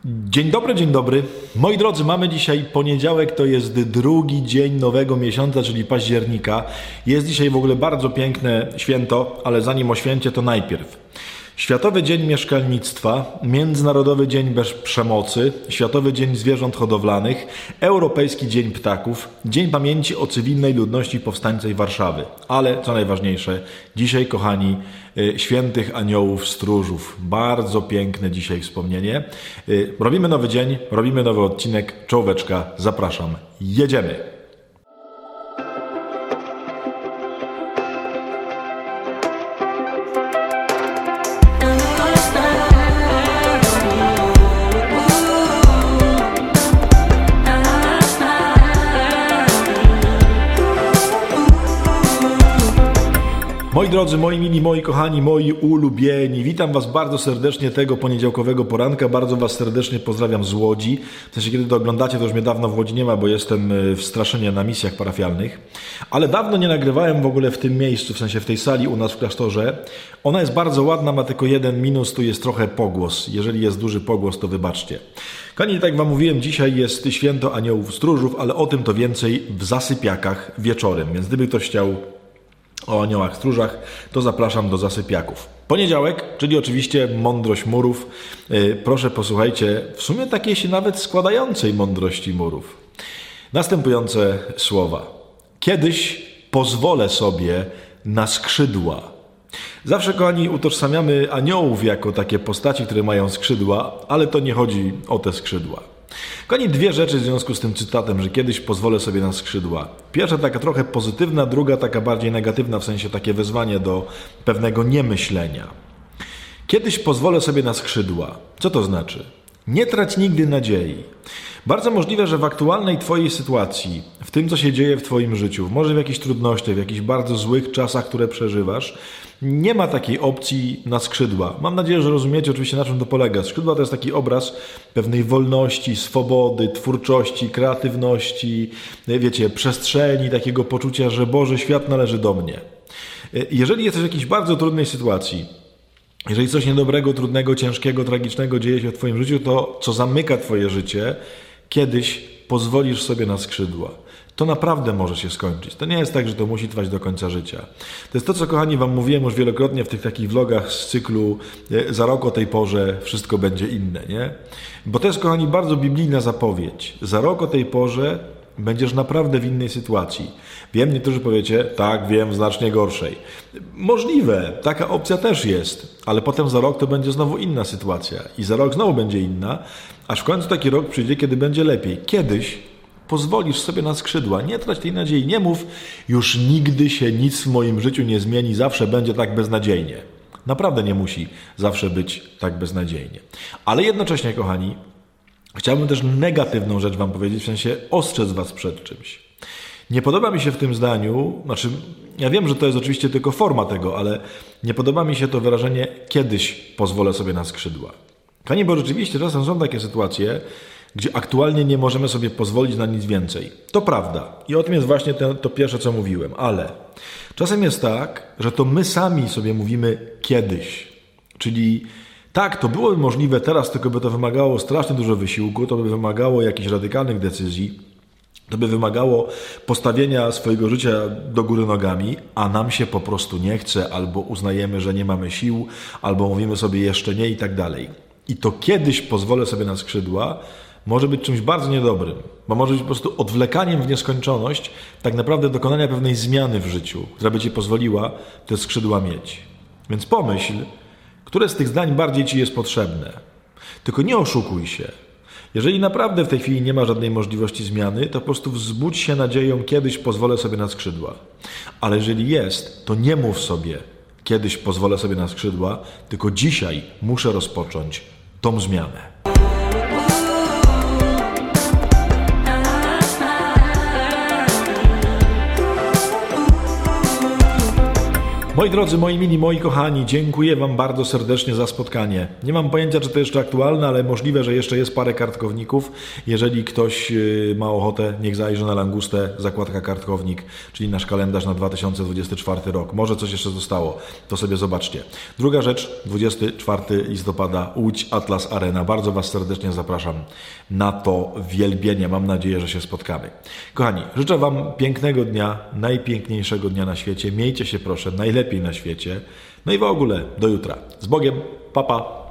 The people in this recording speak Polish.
Dzień dobry, dzień dobry. Moi drodzy, mamy dzisiaj poniedziałek, to jest drugi dzień nowego miesiąca, czyli października. Jest dzisiaj w ogóle bardzo piękne święto, ale zanim o święcie, to najpierw Światowy Dzień Mieszkalnictwa, Międzynarodowy Dzień Bez Przemocy, Światowy Dzień Zwierząt Hodowlanych, Europejski Dzień Ptaków, Dzień Pamięci o Cywilnej Ludności Powstańczej Warszawy. Ale co najważniejsze, dzisiaj, kochani, Świętych Aniołów Stróżów. Bardzo piękne dzisiaj wspomnienie. Robimy nowy dzień, robimy nowy odcinek. Czołóweczka, zapraszam. Jedziemy! Moi drodzy, moi mili, moi kochani, moi ulubieni, witam Was bardzo serdecznie tego poniedziałkowego poranka, bardzo Was serdecznie pozdrawiam z Łodzi. W sensie, kiedy to oglądacie, to już mnie dawno w Łodzi nie ma, bo jestem w Straszynie na misjach parafialnych. Ale dawno nie nagrywałem w ogóle w tym miejscu, w sensie w tej sali u nas w klasztorze. Ona jest bardzo ładna, ma tylko jeden minus, tu jest trochę pogłos. Jeżeli jest duży pogłos, to wybaczcie. Kochani, tak jak Wam mówiłem, dzisiaj jest Święto Aniołów Stróżów, ale o tym to więcej w zasypiakach wieczorem. Więc gdyby ktoś chciał o aniołach stróżach, to zapraszam do zasypiaków. Poniedziałek, czyli oczywiście mądrość murów. Proszę posłuchajcie, w sumie takiej się nawet składającej mądrości murów. Następujące słowa. Kiedyś pozwolę sobie na skrzydła. Zawsze, kochani, utożsamiamy aniołów jako takie postaci, które mają skrzydła, ale to nie chodzi o te skrzydła. Kochani, dwie rzeczy w związku z tym cytatem, że kiedyś pozwolę sobie na skrzydła. Pierwsza taka trochę pozytywna, druga taka bardziej negatywna, w sensie takie wezwanie do pewnego niemyślenia. Kiedyś pozwolę sobie na skrzydła. Co to znaczy? Nie trać nigdy nadziei. Bardzo możliwe, że w aktualnej Twojej sytuacji, w tym, co się dzieje w Twoim życiu, może w jakichś trudnościach, w jakichś bardzo złych czasach, które przeżywasz, nie ma takiej opcji na skrzydła. Mam nadzieję, że rozumiecie oczywiście, na czym to polega. Skrzydła to jest taki obraz pewnej wolności, swobody, twórczości, kreatywności, wiecie, przestrzeni, takiego poczucia, że Boże, świat należy do mnie. Jeżeli jesteś w jakiejś bardzo trudnej sytuacji, jeżeli coś niedobrego, trudnego, ciężkiego, tragicznego dzieje się w Twoim życiu, to co zamyka Twoje życie, kiedyś pozwolisz sobie na skrzydła. To naprawdę może się skończyć. To nie jest tak, że to musi trwać do końca życia. To jest to, co, kochani, Wam mówiłem już wielokrotnie w tych takich vlogach z cyklu za rok o tej porze wszystko będzie inne, nie? Bo to jest, kochani, bardzo biblijna zapowiedź. Za rok o tej porze będziesz naprawdę w innej sytuacji. Wiem, niektórzy powiecie, tak, wiem, w znacznie gorszej. Możliwe, taka opcja też jest, ale potem za rok to będzie znowu inna sytuacja i za rok znowu będzie inna, aż w końcu taki rok przyjdzie, kiedy będzie lepiej. Kiedyś pozwolisz sobie na skrzydła, nie trać tej nadziei, nie mów, już nigdy się nic w moim życiu nie zmieni, zawsze będzie tak beznadziejnie. Naprawdę nie musi zawsze być tak beznadziejnie. Ale jednocześnie, kochani, chciałbym też negatywną rzecz Wam powiedzieć, w sensie ostrzec Was przed czymś. Nie podoba mi się w tym zdaniu, znaczy ja wiem, że to jest oczywiście tylko forma tego, ale nie podoba mi się to wyrażenie kiedyś pozwolę sobie na skrzydła. Kochani, bo rzeczywiście czasem są takie sytuacje, gdzie aktualnie nie możemy sobie pozwolić na nic więcej. To prawda. I o tym jest właśnie to pierwsze, co mówiłem. Ale czasem jest tak, że to my sami sobie mówimy kiedyś. Czyli tak, to byłoby możliwe teraz, tylko by to wymagało strasznie dużo wysiłku, to by wymagało jakichś radykalnych decyzji, to by wymagało postawienia swojego życia do góry nogami, a nam się po prostu nie chce, albo uznajemy, że nie mamy sił, albo mówimy sobie jeszcze nie i tak dalej. I to kiedyś pozwolę sobie na skrzydła, może być czymś bardzo niedobrym, bo może być po prostu odwlekaniem w nieskończoność tak naprawdę dokonania pewnej zmiany w życiu, która by Ci pozwoliła te skrzydła mieć. Więc pomyśl, które z tych zdań bardziej Ci jest potrzebne. Tylko nie oszukuj się. Jeżeli naprawdę w tej chwili nie ma żadnej możliwości zmiany, to po prostu wzbudź się nadzieją, kiedyś pozwolę sobie na skrzydła. Ale jeżeli jest, to nie mów sobie, kiedyś pozwolę sobie na skrzydła, tylko dzisiaj muszę rozpocząć tą zmianę. Moi drodzy, moi mili, moi kochani, dziękuję Wam bardzo serdecznie za spotkanie. Nie mam pojęcia, czy to jeszcze aktualne, ale możliwe, że jeszcze jest parę kartkowników. Jeżeli ktoś ma ochotę, niech zajrzy na Langustę, zakładka kartkownik, czyli nasz kalendarz na 2024 rok. Może coś jeszcze zostało, to sobie zobaczcie. Druga rzecz, 24 listopada, Łódź Atlas Arena. Bardzo Was serdecznie zapraszam na to wielbienie. Mam nadzieję, że się spotkamy. Kochani, życzę Wam pięknego dnia, najpiękniejszego dnia na świecie. Miejcie się proszę najlepiej na świecie. No i w ogóle do jutra. Z Bogiem. Pa, pa.